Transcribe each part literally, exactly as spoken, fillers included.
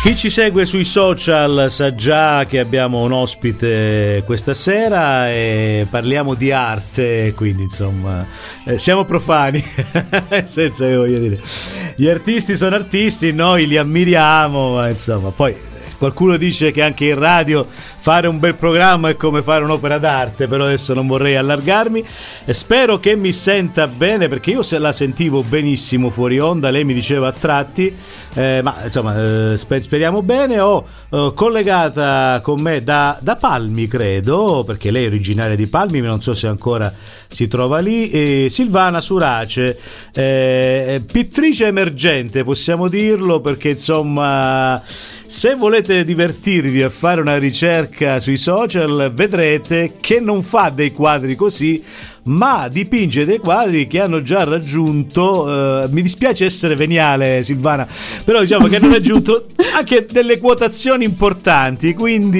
Chi ci segue sui social sa già che abbiamo un ospite questa sera e parliamo di arte, quindi insomma eh, siamo profani, senza che voglio dire, gli artisti sono artisti, noi li ammiriamo, ma insomma poi qualcuno dice che anche in radio fare un bel programma è come fare un'opera d'arte, però adesso non vorrei allargarmi e spero che mi senta bene, perché io se la sentivo benissimo fuori onda, lei mi diceva a tratti, eh, ma insomma eh, sper- speriamo bene. Ho eh, collegata con me da, da Palmi, credo, perché lei è originaria di Palmi, ma non so se ancora si trova lì, e Silvana Surace, eh, pittrice emergente, possiamo dirlo, perché insomma se volete divertirvi a fare una ricerca sui social vedrete che non fa dei quadri così, ma dipinge dei quadri che hanno già raggiunto, eh, mi dispiace essere veniale Silvana, però diciamo che hanno raggiunto anche delle quotazioni importanti,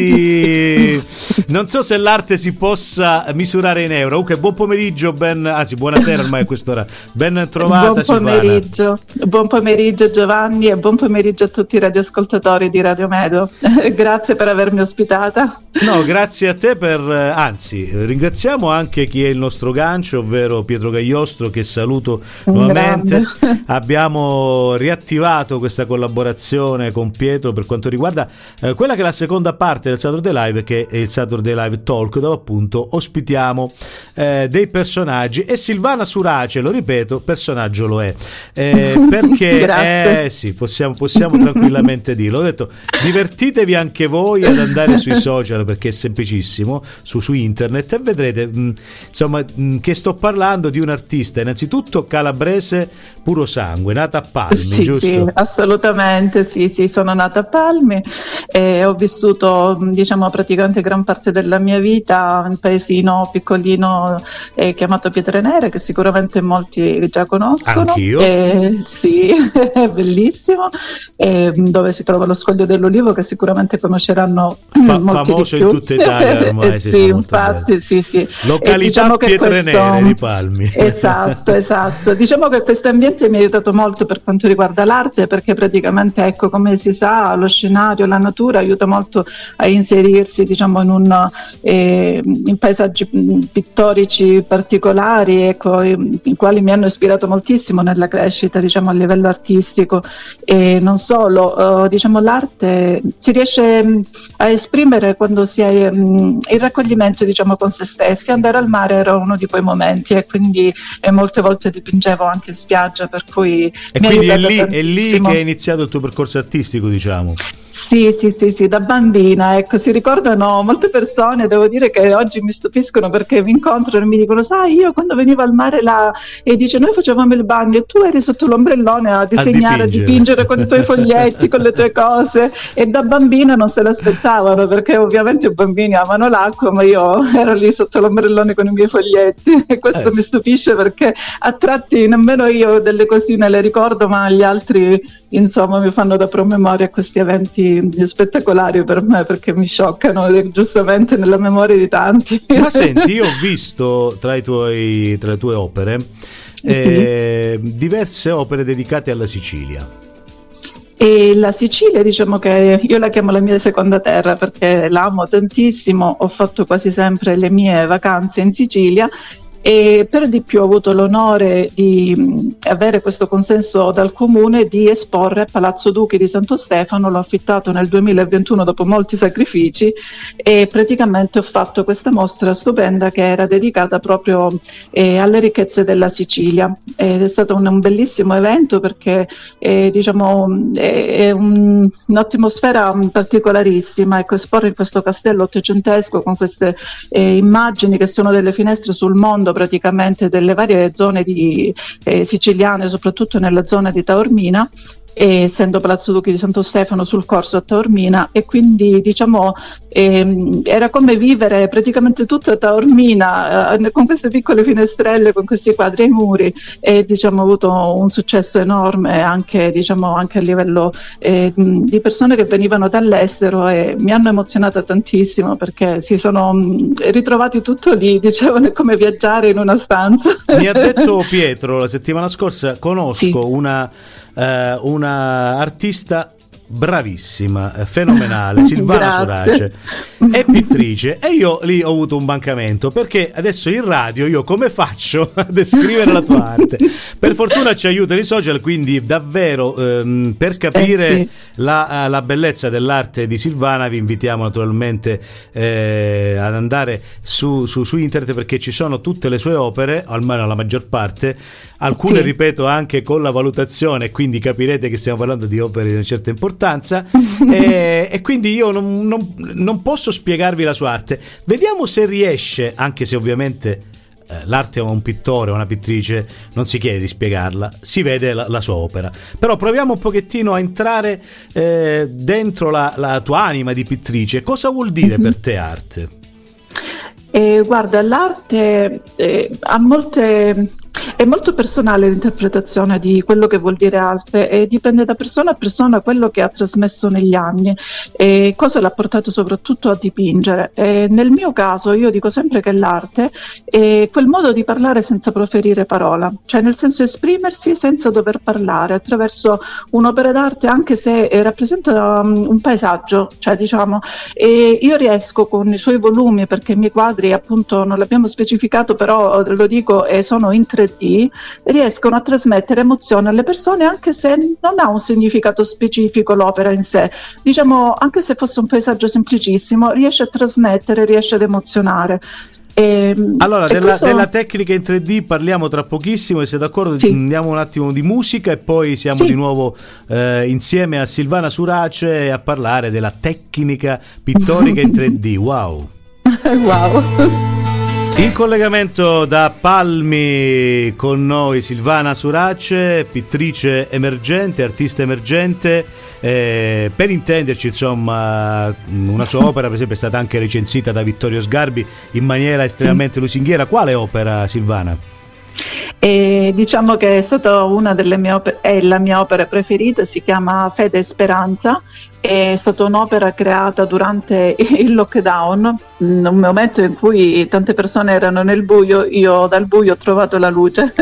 quindi non so se l'arte si possa misurare in euro. Comunque buon pomeriggio, ben, anzi buonasera ormai a quest'ora, ben trovata buon pomeriggio, Silvana. Buon pomeriggio Giovanni e buon pomeriggio a tutti i radioascoltatori di Radio Medo. Grazie per avermi ospitata. No, grazie a te per, anzi ringraziamo anche chi è il nostro gancio, ovvero Pietro Gagliostro, che saluto nuovamente. Abbiamo riattivato questa collaborazione con Pietro per quanto riguarda eh, quella che è la seconda parte del Saturday Live, che è il Saturday Live Talk, dove appunto ospitiamo eh, dei personaggi, e Silvana Surace, lo ripeto, personaggio lo è, eh, perché eh, sì, possiamo, possiamo tranquillamente dirlo. Ho detto divertitevi anche voi ad andare sui social, perché è semplicissimo, su, su internet, e vedrete mh, insomma mh, che sto parlando di un artista innanzitutto calabrese puro sangue, nata a Palmi, sì, giusto? Sì, assolutamente, sì, sì, sono nata a Palmi e ho vissuto diciamo praticamente gran parte della mia vita in un paesino piccolino eh, chiamato Pietrenere, che sicuramente molti già conoscono. Anch'io. Eh, sì, è bellissimo, eh, dove si trova lo Scoglio dell'Ulivo, che sicuramente conosceranno Fa- molti famoso di più. in tutta Italia ormai. eh, sì, infatti, sì, sì. Località diciamo Pietrenere questo... di Palmi. Esatto, esatto. Diciamo che questo ambiente mi ha aiutato molto per quanto riguarda l'arte, perché praticamente, ecco, come si sa, lo scenario, la natura aiuta molto a inserirsi, diciamo, in un eh, in paesaggi pittorici particolari, ecco, i quali mi hanno ispirato moltissimo nella crescita, diciamo, a livello artistico. E non solo, eh, diciamo, l'arte si riesce a esprimere quando si è mh, il raccoglimento, diciamo, con se stessi. Andare al mare era uno di quei momenti, e quindi e molte volte dipingevo anche in spiaggia, per cui e mi quindi ha è lì, tantissimo. è lì che è iniziato il tuo percorso artistico, diciamo. Sì, sì, sì, sì, da bambina, ecco, si ricordano molte persone, devo dire che oggi mi stupiscono, perché mi incontrano e mi dicono: sai, io quando venivo al mare là, e dice, noi facevamo il bagno e tu eri sotto l'ombrellone a disegnare, a dipingere, a dipingere con i tuoi foglietti, con le tue cose, e da bambina non se l'aspettavano, perché ovviamente i bambini amano l'acqua, ma io ero lì sotto l'ombrellone con i miei foglietti, e questo eh. mi stupisce, perché a tratti nemmeno io delle cosine le ricordo, ma gli altri insomma mi fanno da promemoria questi eventi spettacolari per me, perché mi scioccano giustamente nella memoria di tanti. Ma senti, io ho visto tra i tuoi tra le tue opere eh, sì. diverse opere dedicate alla Sicilia. E la Sicilia, diciamo che io la chiamo la mia seconda terra, perché la amo tantissimo, ho fatto quasi sempre le mie vacanze in Sicilia, e per di più ho avuto l'onore di mh, avere questo consenso dal comune di esporre a Palazzo Duchi di Santo Stefano. L'ho affittato nel duemilaventuno dopo molti sacrifici, e praticamente ho fatto questa mostra stupenda che era dedicata proprio eh, alle ricchezze della Sicilia, ed è stato un, un bellissimo evento, perché eh, diciamo è, è un, un'atmosfera particolarissima, ecco, esporre in questo castello ottocentesco con queste eh, immagini che sono delle finestre sul mondo, praticamente delle varie zone di, eh, siciliane, soprattutto nella zona di Taormina, e essendo Palazzo Duchi di Santo Stefano sul corso a Taormina, e quindi diciamo ehm, era come vivere praticamente tutta Taormina eh, con queste piccole finestrelle, con questi quadri ai muri, e diciamo ho avuto un successo enorme anche, diciamo, anche a livello eh, di persone che venivano dall'estero, e mi hanno emozionata tantissimo, perché si sono mh, ritrovati tutto lì, dicevano è come viaggiare in una stanza. Mi ha detto Pietro la settimana scorsa, conosco sì. una Uh, una artista bravissima, fenomenale, Silvana Surace è pittrice, e io lì ho avuto un mancamento, perché adesso in radio io come faccio a descrivere la tua arte? Per fortuna ci aiutano i social, quindi davvero ehm, per capire eh sì. la, la bellezza dell'arte di Silvana vi invitiamo naturalmente eh, ad andare su, su, su internet, perché ci sono tutte le sue opere, almeno la maggior parte, alcune sì. ripeto anche con la valutazione, quindi capirete che stiamo parlando di opere di una certa importanza e, e quindi io non, non, non posso spiegarvi la sua arte. Vediamo se riesce, anche se ovviamente eh, l'arte a un pittore o una pittrice non si chiede di spiegarla, si vede la, la sua opera, però proviamo un pochettino a entrare eh, dentro la, la tua anima di pittrice. Cosa vuol dire per te arte? Eh, guarda, l'arte eh, ha molte... È molto personale l'interpretazione di quello che vuol dire arte, e dipende da persona a persona quello che ha trasmesso negli anni e cosa l'ha portato soprattutto a dipingere. E nel mio caso io dico sempre che l'arte è quel modo di parlare senza proferire parola, cioè nel senso esprimersi senza dover parlare attraverso un'opera d'arte, anche se rappresenta um, un paesaggio, cioè diciamo, e io riesco con i suoi volumi, perché i miei quadri appunto non l'abbiamo specificato però lo dico e sono in tre D, riescono a trasmettere emozioni alle persone anche se non ha un significato specifico l'opera in sé, diciamo anche se fosse un paesaggio semplicissimo riesce a trasmettere, riesce ad emozionare. E, allora e della, questo... della tecnica in tre D parliamo tra pochissimo, e se d'accordo sì. andiamo un attimo di musica e poi siamo sì. di nuovo eh, insieme a Silvana Surace a parlare della tecnica pittorica in tre D. Wow. Wow. In collegamento da Palmi con noi Silvana Surace, pittrice emergente, artista emergente, eh, per intenderci insomma una sua opera per esempio è stata anche recensita da Vittorio Sgarbi in maniera estremamente sì. lusinghiera. Quale opera, Silvana? E diciamo che è stata una delle mie opere, è la mia opera preferita, si chiama Fede e Speranza. È stata un'opera creata durante il lockdown, un momento in cui tante persone erano nel buio. Io dal buio ho trovato la luce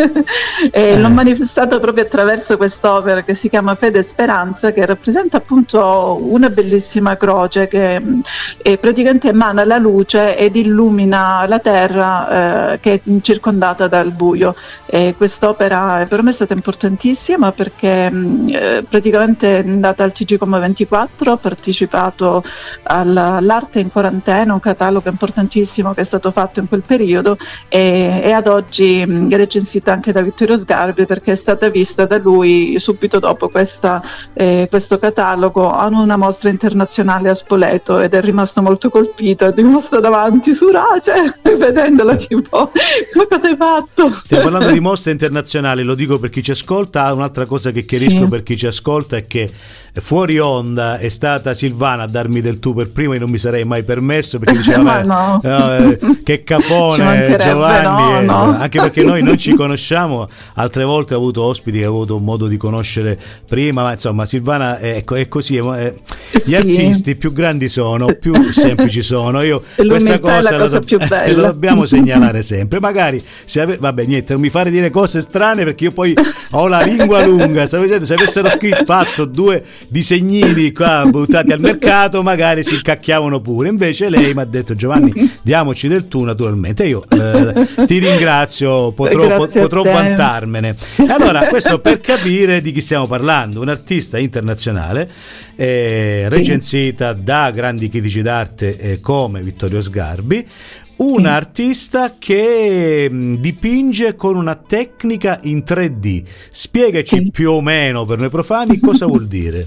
e eh. l'ho manifestato proprio attraverso quest'opera che si chiama Fede e Speranza, che rappresenta appunto una bellissima croce che eh, praticamente emana la luce ed illumina la terra eh, che è circondata dal buio. E quest'opera per me è stata importantissima perché eh, praticamente è andata al T G Com ventiquattro, ho partecipato all'Arte in quarantena, un catalogo importantissimo che è stato fatto in quel periodo, e, e ad oggi è recensita anche da Vittorio Sgarbi perché è stata vista da lui subito dopo questa, eh, questo catalogo a una mostra internazionale a Spoleto, ed è rimasto molto colpito, è rimasto davanti Surace vedendola tipo ma cosa hai fatto? Stiamo parlando di mostre internazionali, lo dico per chi ci ascolta. Un'altra cosa che chiarisco sì. per chi ci ascolta è che fuori onda è stata Silvana a darmi del tu per primo, io non mi sarei mai permesso perché diceva no. no, eh, che capone Giovanni, no, no. anche perché noi non ci conosciamo. Altre volte ho avuto ospiti che ho avuto modo di conoscere prima, ma insomma Silvana è, è così, è, gli sì. artisti più grandi sono, più semplici sono. Io questa cosa, è la cosa lo, più bella. Eh, lo dobbiamo segnalare sempre. Magari se ave, vabbè niente, non mi fare dire cose strane perché io poi ho la lingua lunga. Se avessero scritto fatto due disegnini qua buttati al mercato magari si incacchiavano pure, invece lei mi ha detto Giovanni diamoci del tu naturalmente. Io eh, ti ringrazio, potrò, potrò vantarmene. Allora questo per capire di chi stiamo parlando, un artista internazionale eh, recensita da grandi critici d'arte eh, come Vittorio Sgarbi, un artista che mh, dipinge con una tecnica in tre D. Spiegaci sì. più o meno per noi profani cosa vuol dire.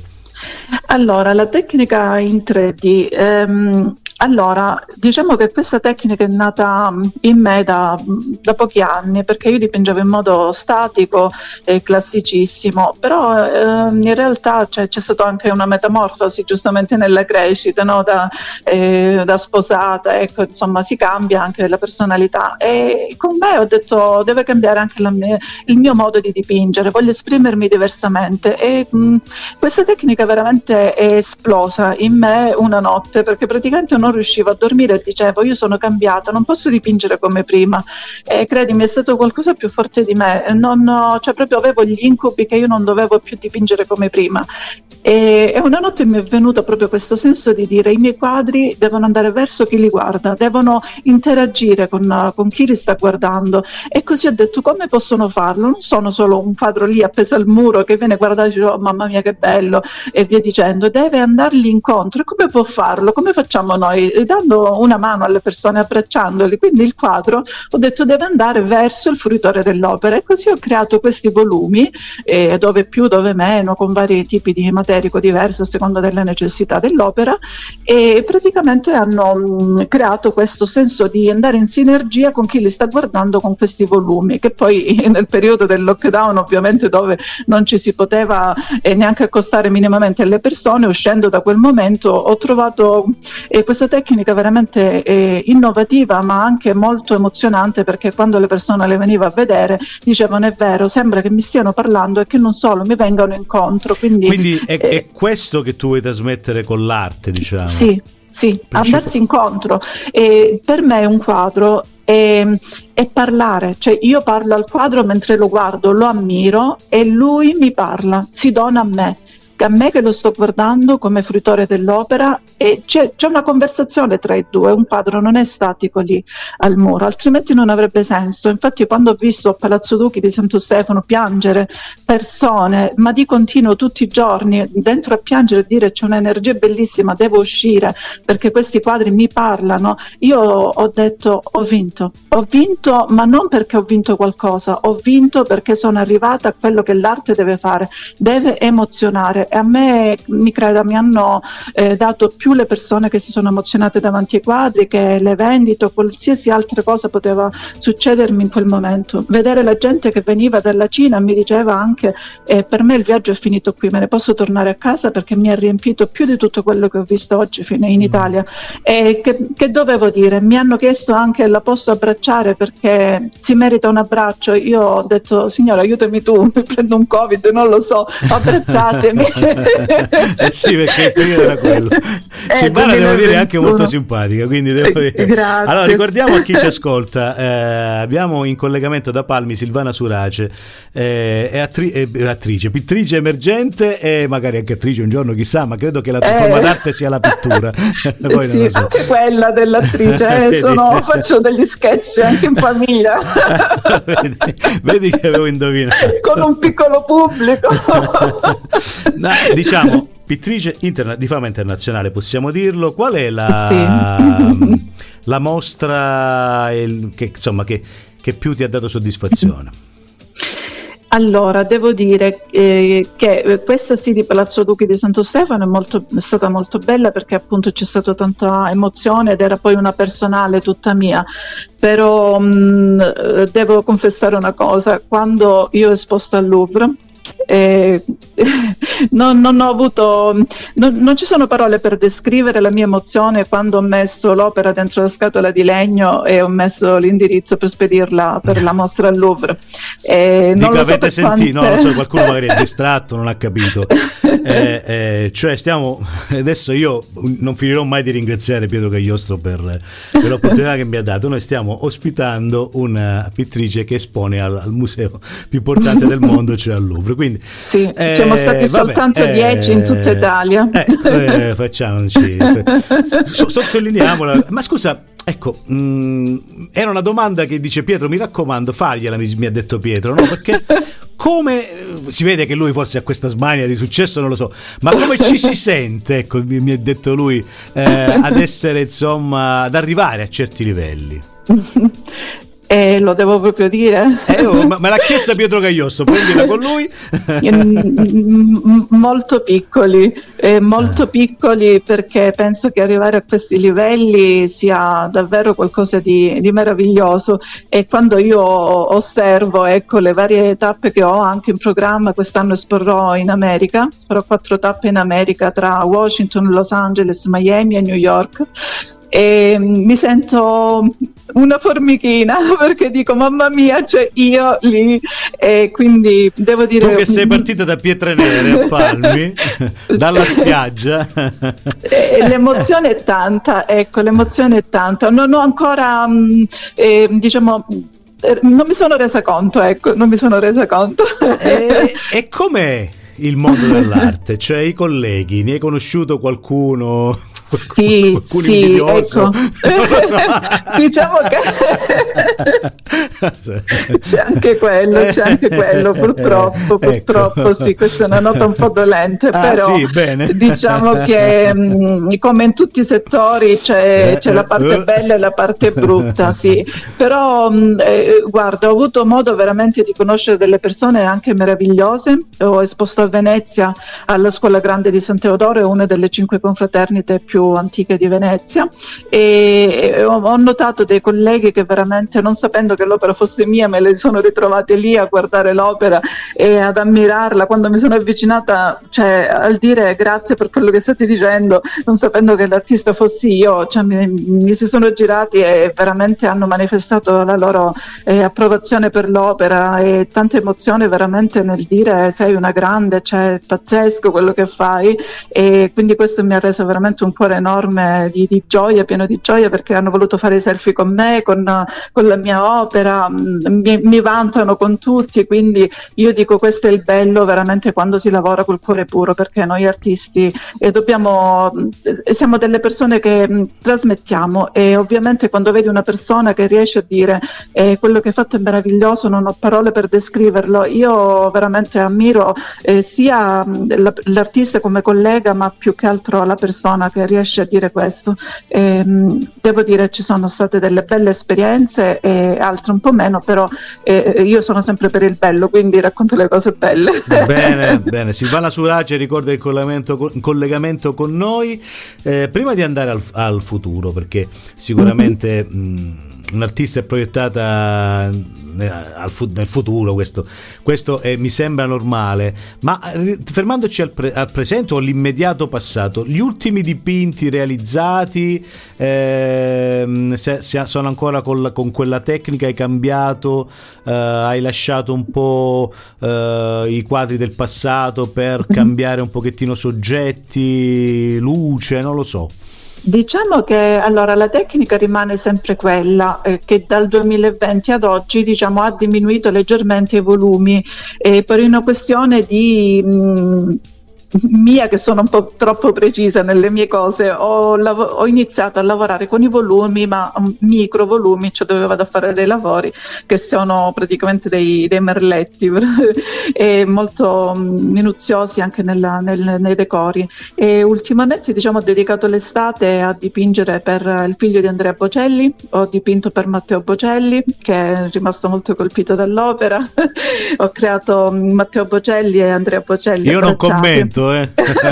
Allora, la tecnica in tre D, ehm, allora diciamo che questa tecnica è nata in me da, da pochi anni, perché io dipingevo in modo statico e classicissimo, però ehm, in realtà cioè, c'è stata anche una metamorfosi giustamente nella crescita, no? da, eh, da sposata, ecco, insomma si cambia anche la personalità, e con me ho detto deve cambiare anche la mia, il mio modo di dipingere, voglio esprimermi diversamente, e mh, questa tecnica veramente è esplosa in me una notte, perché praticamente non riuscivo a dormire e dicevo: io sono cambiata, non posso dipingere come prima. E credimi, è stato qualcosa più forte di me, non, cioè proprio avevo gli incubi che io non dovevo più dipingere come prima. E, e una notte mi è venuto proprio questo senso di dire: i miei quadri devono andare verso chi li guarda, devono interagire con, con chi li sta guardando. E così ho detto: come possono farlo? Non sono solo un quadro lì appeso al muro che viene guardato e dice: oh, mamma mia che bello, e via dicendo. Deve andargli incontro. E come può farlo? Come facciamo noi? Dando una mano alle persone, abbracciandoli. Quindi il quadro, ho detto, deve andare verso il fruitore dell'opera. E così ho creato questi volumi, eh, dove più, dove meno, con vari tipi di materico diverso a seconda delle necessità dell'opera, e praticamente hanno mh, creato questo senso di andare in sinergia con chi li sta guardando con questi volumi, che poi nel periodo del lockdown, ovviamente, dove non ci si poteva eh, neanche accostare minimamente alle persone, uscendo da quel momento ho trovato eh, questa tecnica veramente eh, innovativa, ma anche molto emozionante, perché quando le persone le veniva a vedere dicevano: è vero, sembra che mi stiano parlando e che non solo mi vengano incontro. Quindi, quindi è, eh, è questo che tu vuoi trasmettere con l'arte, diciamo? Sì, sì, Principio. Andarsi incontro. E per me un quadro è, è parlare, cioè io parlo al quadro mentre lo guardo, lo ammiro e lui mi parla, si dona a me. A me che lo sto guardando come fruitore dell'opera, e c'è, c'è una conversazione tra i due. Un quadro non è statico lì al muro, altrimenti non avrebbe senso. Infatti quando ho visto a Palazzo Duchi di Santo Stefano piangere persone, ma di continuo tutti i giorni, dentro a piangere e dire: c'è un'energia bellissima, devo uscire perché questi quadri mi parlano, io ho detto: ho vinto, ho vinto, ma non perché ho vinto qualcosa, ho vinto perché sono arrivata a quello che l'arte deve fare, deve emozionare. E a me, mi creda, mi hanno eh, dato più le persone che si sono emozionate davanti ai quadri che le vendite o qualsiasi altra cosa poteva succedermi in quel momento. Vedere la gente che veniva dalla Cina mi diceva anche: eh, per me il viaggio è finito qui, me ne posso tornare a casa perché mi ha riempito più di tutto quello che ho visto oggi fino in Italia. E che, che dovevo dire? Mi hanno chiesto anche: la posso abbracciare perché si merita un abbraccio? Io ho detto: signora, aiutami tu, mi prendo un Covid, non lo so, abbracciatemi. Eh sì, perché il periodo era quello. Eh, Silvana, devo dire, è anche molto simpatica, quindi devo eh, dire. Grazie. Allora, ricordiamo a chi ci ascolta, eh, abbiamo in collegamento da Palmi Silvana Surace, eh, è attri- eh, attrice, pittrice emergente e magari anche attrice un giorno, chissà, ma credo che la tua eh. forma d'arte sia la pittura. Poi sì, non so. Anche quella dell'attrice, eh, sono, faccio degli sketch anche in famiglia. vedi, vedi che avevo indovinato. Con un piccolo pubblico. No, diciamo, pittrice interna- di fama internazionale, possiamo dirlo. Qual è la, sì. la mostra il, che, insomma, che, che più ti ha dato soddisfazione? Allora, devo dire eh, che questa sì di Palazzo Duchi di Santo Stefano è, molto, è stata molto bella, perché appunto c'è stata tanta emozione ed era poi una personale tutta mia. Però mh, devo confessare una cosa: quando io ho esposto al Louvre, Eh, non, non ho avuto non, non ci sono parole per descrivere la mia emozione quando ho messo l'opera dentro la scatola di legno e ho messo l'indirizzo per spedirla per la mostra al Louvre. Eh, Dico, non lo so avete sentito? quante... No, lo so, qualcuno magari è distratto, non ha capito. Eh, eh, cioè stiamo adesso, io non finirò mai di ringraziare Pietro Cagliostro per, per l'opportunità che mi ha dato. Noi stiamo ospitando una pittrice che espone al, al museo più importante del mondo, cioè al Louvre. Quindi, sì, eh, siamo stati vabbè, soltanto dieci eh, in tutta Italia. Ecco, eh, facciamoci, so, sottolineiamola. Ma scusa, ecco, mh, era una domanda che dice Pietro, mi raccomando, fargliela, mi, mi ha detto Pietro, no? Perché come si vede che lui forse ha questa smania di successo, non lo so, ma come ci si sente, ecco, mi, mi ha detto lui, eh, ad essere, insomma, ad arrivare a certi livelli? Eh, lo devo proprio dire? Eh, oh, ma me l'ha chiesta Pietro Cagliostro, prendila con lui. Molto piccoli, eh, molto piccoli, perché penso che arrivare a questi livelli sia davvero qualcosa di, di meraviglioso. E quando io osservo, ecco, le varie tappe che ho anche in programma, quest'anno esporrò in America, farò quattro tappe in America tra Washington, Los Angeles, Miami e New York. e mi sento una formichina perché dico mamma mia, c'è io lì, e quindi devo dire, tu che sei partita da Pietre Nere a Palmi dalla spiaggia, e l'emozione è tanta, ecco, l'emozione è tanta, non ho ancora mh, eh, diciamo non mi sono resa conto, ecco, non mi sono resa conto. E, e com'è il mondo dell'arte? Cioè, i colleghi, ne hai conosciuto qualcuno? Sì, sì, ecco. So. Diciamo che c'è anche quello, c'è anche quello, purtroppo, purtroppo, ecco. Sì, questa è una nota un po' dolente, ah, però sì, bene. Diciamo che mh, come in tutti i settori c'è, c'è la parte bella e la parte brutta, sì. Però mh, eh, guarda, ho avuto modo veramente di conoscere delle persone anche meravigliose. Ho esposto a Venezia alla Scuola Grande di San Teodoro, è una delle cinque confraternite più antiche di Venezia, e ho notato dei colleghi che veramente, non sapendo che l'opera fosse mia, me le sono ritrovate lì a guardare l'opera e ad ammirarla. Quando mi sono avvicinata, cioè al dire grazie per quello che state dicendo, non sapendo che l'artista fossi io, cioè mi, mi si sono girati e veramente hanno manifestato la loro eh, approvazione per l'opera e tanta emozione veramente nel dire sei una grande, cioè pazzesco quello che fai, e quindi questo mi ha reso veramente un cuore enorme di, di gioia, pieno di gioia, perché hanno voluto fare i selfie con me, con, con la mia opera, mi, mi vantano con tutti, quindi io dico questo è il bello veramente quando si lavora col cuore puro, perché noi artisti eh, dobbiamo, eh, siamo delle persone che mh, trasmettiamo, e ovviamente quando vedi una persona che riesce a dire eh, quello che hai fatto è meraviglioso, non ho parole per descriverlo, io veramente ammiro eh, sia mh, l'artista come collega, ma più che altro la persona che riesce a dire questo. E, mh, devo dire ci sono state delle belle esperienze e altre un po' meno, però eh, io sono sempre per il bello, quindi racconto le cose belle. Bene, bene. Silvana Surace ricorda il collegamento, il collegamento con noi. Eh, prima di andare al, al futuro, perché sicuramente mm-hmm. mh, un'artista è proiettata nel futuro, questo, questo è, mi sembra normale, ma fermandoci al, pre, al presente o all'immediato passato, gli ultimi dipinti realizzati eh, se, se sono ancora con, la, con quella tecnica, hai cambiato, eh, hai lasciato un po' eh, i quadri del passato per cambiare un pochettino soggetti, luce, non lo so. Diciamo che allora la tecnica rimane sempre quella, eh, che dal duemilaventi ad oggi diciamo ha diminuito leggermente i volumi, eh, per una questione di mh, mia, che sono un po' troppo precisa nelle mie cose. Ho, lav- ho iniziato a lavorare con i volumi, ma um, micro volumi, cioè dove vado a fare dei lavori che sono praticamente dei, dei merletti e molto um, minuziosi anche nella, nel, nei decori. E ultimamente diciamo ho dedicato l'estate a dipingere per il figlio di Andrea Bocelli, ho dipinto per Matteo Bocelli, che è rimasto molto colpito dall'opera. Ho creato um, Matteo Bocelli e Andrea Bocelli. Io non commento. Eh.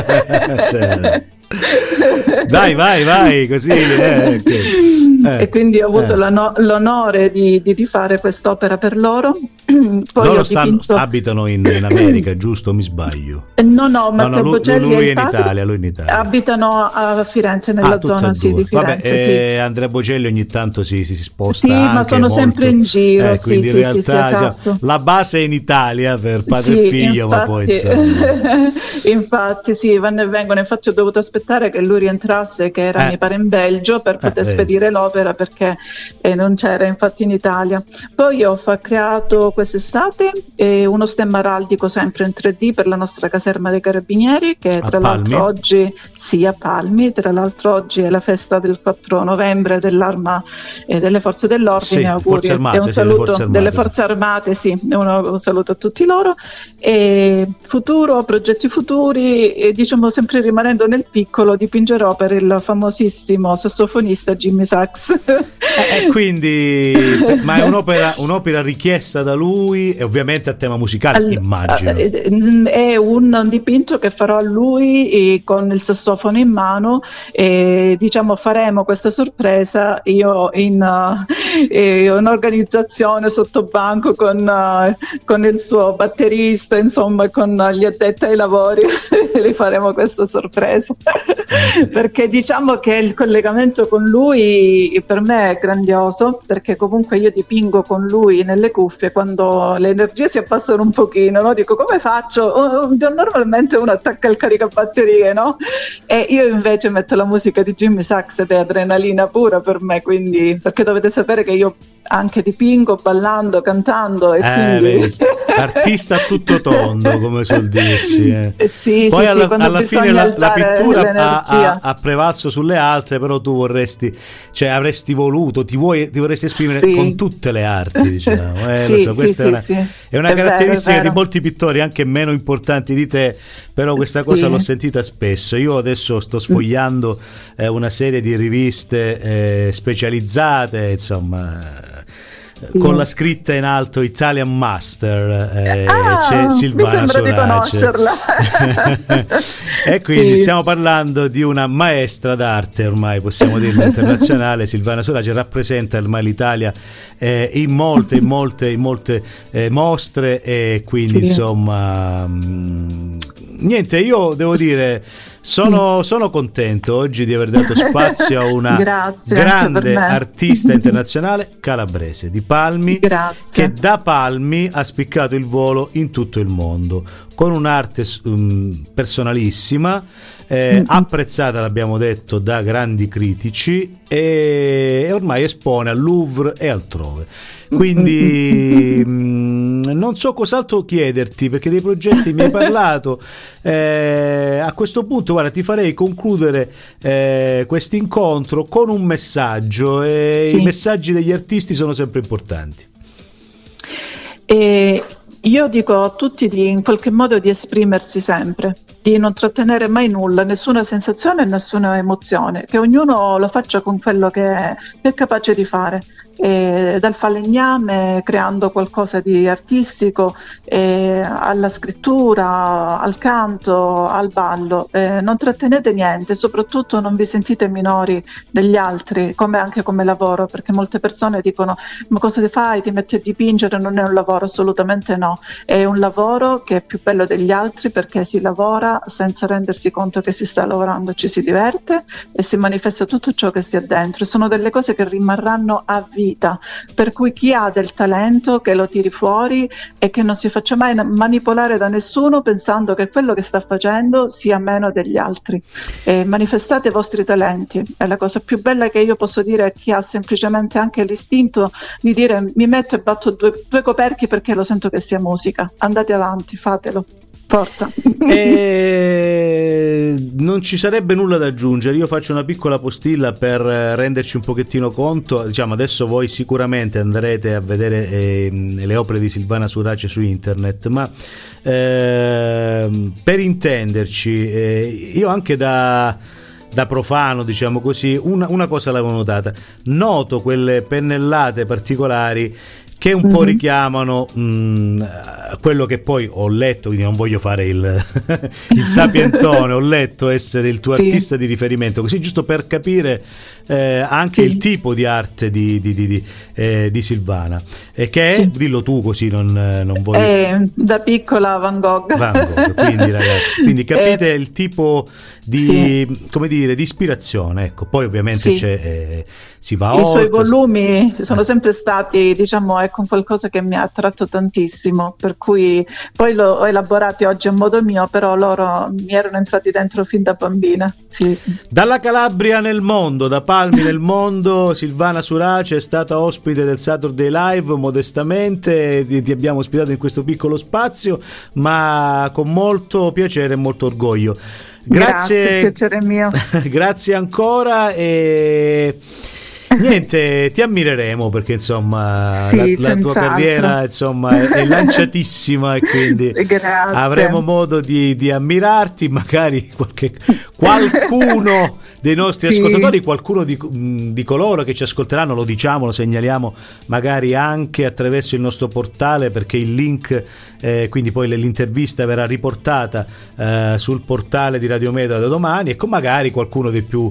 Cioè, dai, vai, vai, così. Eh, okay. eh, e quindi ho avuto eh. l'ano- l'onore di, di, di fare quest'opera per loro. Poi loro ho stanno, dipinto... abitano in, in America, giusto? Mi sbaglio? No, no, Matteo no, no, lui, Bocelli lui e è in Italia, lui in Italia. Abitano a Firenze, nella ah, zona sì, di Firenze. Vabbè, sì. eh, Andrea Bocelli ogni tanto si, si sposta. Sì, anche ma sono molto. sempre in giro. Eh, sì, quindi sì, in realtà sì, sì, esatto. La base è in Italia per padre sì, e figlio, infatti, ma poi insomma. Infatti, sì, vanno e vengono. Infatti, ho dovuto aspettare che lui rientrasse, che era eh. mi pare in Belgio, per poter eh, spedire eh. l'opera, perché eh, non c'era infatti in Italia. Poi ho fa- creato quest'estate eh, uno stemma araldico sempre in tre D per la nostra caserma dei carabinieri, che a tra Palmi. l'altro oggi sì a Palmi, tra l'altro oggi è la festa del quattro novembre dell'arma e eh, delle forze dell'ordine. Sì, auguri forze armate, e un sì, saluto forze armate. delle forze armate, sì, un, un saluto a tutti loro. E futuro, progetti futuri, e diciamo sempre rimanendo nel piccolo, dipingerò per il famosissimo sassofonista Jimmy Sachs. E eh, quindi, ma è un'opera, un'opera richiesta da lui e ovviamente a tema musicale, All, immagino. È un dipinto che farò a lui con il sassofono in mano, e diciamo faremo questa sorpresa io in uh, un'organizzazione sotto banco con, uh, con il suo batterista, insomma con gli addetti ai lavori. Li faremo questa sorpresa. perché diciamo che il collegamento con lui per me è grandioso, perché comunque io dipingo con lui nelle cuffie quando le energie si abbassano un pochino, no? Dico come faccio? Oh, normalmente uno attacca il caricabatterie, no? E io invece metto la musica di Jimmy Sachs ed è adrenalina pura per me, quindi, perché dovete sapere che io anche dipingo ballando, cantando e eh, quindi artista a tutto tondo, come suol dirsi, eh. Eh sì, poi sì, alla, sì, alla fine la, la pittura ha, ha, ha prevalso sulle altre, però tu vorresti, cioè avresti voluto, ti, vuoi, ti vorresti esprimere sì. con tutte le arti, diciamo. Eh, sì, lo so, questa sì, è una, sì, è una è caratteristica vero, è di molti pittori anche meno importanti di te, però questa sì. cosa l'ho sentita spesso. Io adesso sto sfogliando eh, una serie di riviste eh, specializzate, insomma, sì. con la scritta in alto Italian Master, eh, ah, c'è Silvana mi sembra Surace di conoscerla. E quindi sì. stiamo parlando di una maestra d'arte, ormai possiamo dirlo, internazionale. Silvana Surace rappresenta ormai l'Italia eh, in molte in molte in molte eh, mostre, e quindi sì. insomma mh, niente, io devo dire Sono, sono contento oggi di aver dato spazio a una Grazie, grande artista internazionale calabrese di Palmi, Grazie. che da Palmi ha spiccato il volo in tutto il mondo con un'arte um, personalissima, eh, mm-hmm. apprezzata, l'abbiamo detto, da grandi critici, e, e ormai espone al Louvre e altrove. Quindi mh, non so cos'altro chiederti, perché dei progetti mi hai parlato. Eh, a questo punto, guarda, ti farei concludere eh, questo incontro con un messaggio, e sì. i messaggi degli artisti sono sempre importanti. E io dico a tutti di in qualche modo di esprimersi sempre, di non trattenere mai nulla, nessuna sensazione e nessuna emozione, che ognuno lo faccia con quello che è, che è capace di fare, e dal falegname, creando qualcosa di artistico, e alla scrittura, al canto, al ballo. E non trattenete niente, soprattutto non vi sentite minori degli altri, come anche come lavoro, perché molte persone dicono: ma cosa ti fai, ti metti a dipingere? Non è un lavoro, assolutamente no, è un lavoro che è più bello degli altri, perché si lavora senza rendersi conto che si sta lavorando, ci si diverte e si manifesta tutto ciò che si ha dentro. Sono delle cose che rimarranno a vita, per cui chi ha del talento che lo tiri fuori e che non si faccia mai manipolare da nessuno pensando che quello che sta facendo sia meno degli altri. E manifestate i vostri talenti, è la cosa più bella che io posso dire a chi ha semplicemente anche l'istinto di dire: mi metto e batto due, due coperchi perché lo sento che sia musica. Andate avanti, fatelo. Forza. E non ci sarebbe nulla da aggiungere. Io faccio una piccola postilla per renderci un pochettino conto. Diciamo, adesso voi sicuramente andrete a vedere eh, le opere di Silvana Surace su internet, ma eh, per intenderci, eh, io anche da da profano, diciamo così, una, una cosa l'avevo notata: noto quelle pennellate particolari che un mm-hmm. po' richiamano mh, quello che poi ho letto, quindi non voglio fare il, il sapientone, ho letto essere il tuo sì. artista di riferimento, così giusto per capire eh, anche sì. il tipo di arte di, di, di, di, eh, di Silvana, e che è, sì. dillo tu così non, non voglio... Eh, da piccola Van Gogh. Van Gogh, quindi ragazzi, quindi capite eh, il tipo di, sì. come dire, di ispirazione, ecco. Poi ovviamente sì. c'è, eh, si va oltre. I suoi volumi sono sempre stati, diciamo, ecco, qualcosa che mi ha attratto tantissimo, per cui poi l'ho elaborati oggi a modo mio, però loro mi erano entrati dentro fin da bambina. Sì. Dalla Calabria nel mondo, da Palmi nel mondo, Silvana Surace è stata ospite del Saturday Live. Modestamente ti, ti abbiamo ospitato in questo piccolo spazio, ma con molto piacere e molto orgoglio. Grazie, grazie, piacere mio. Grazie ancora, e niente, ti ammireremo, perché insomma sì, la, la tua carriera insomma è, è lanciatissima, e quindi grazie. avremo modo di, di ammirarti, magari qualche, qualcuno dei nostri sì. ascoltatori, qualcuno di, di coloro che ci ascolteranno, lo diciamo, lo segnaliamo magari anche attraverso il nostro portale, perché il link, eh, quindi poi l'intervista verrà riportata eh, sul portale di Radio Meda da domani, e con magari qualcuno dei più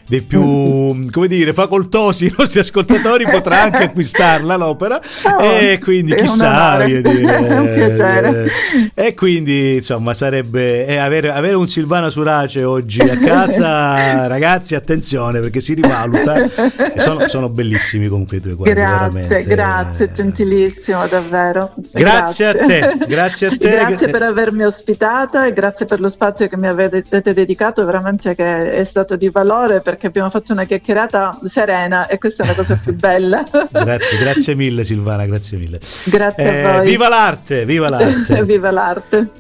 dei più, mm. come dire, facoltosi, i nostri ascoltatori potrà anche acquistarla l'opera, oh, e quindi chissà, voglio dire, è un piacere. Eh, e quindi insomma sarebbe eh, avere, avere un Silvana Surace oggi a casa, ragazzi, attenzione, perché si rivaluta. sono, sono bellissimi comunque i tuoi quadri, grazie, veramente. Grazie, gentilissimo, davvero. Grazie, grazie a te, grazie a te. Grazie che... per avermi ospitata e grazie per lo spazio che mi avete dedicato, veramente che è stato di valore, perché abbiamo fatto una chiacchierata serena e questa è la cosa più bella. Grazie, grazie mille Silvana, grazie mille. Grazie eh, a voi. Viva l'arte, viva l'arte. Viva l'arte.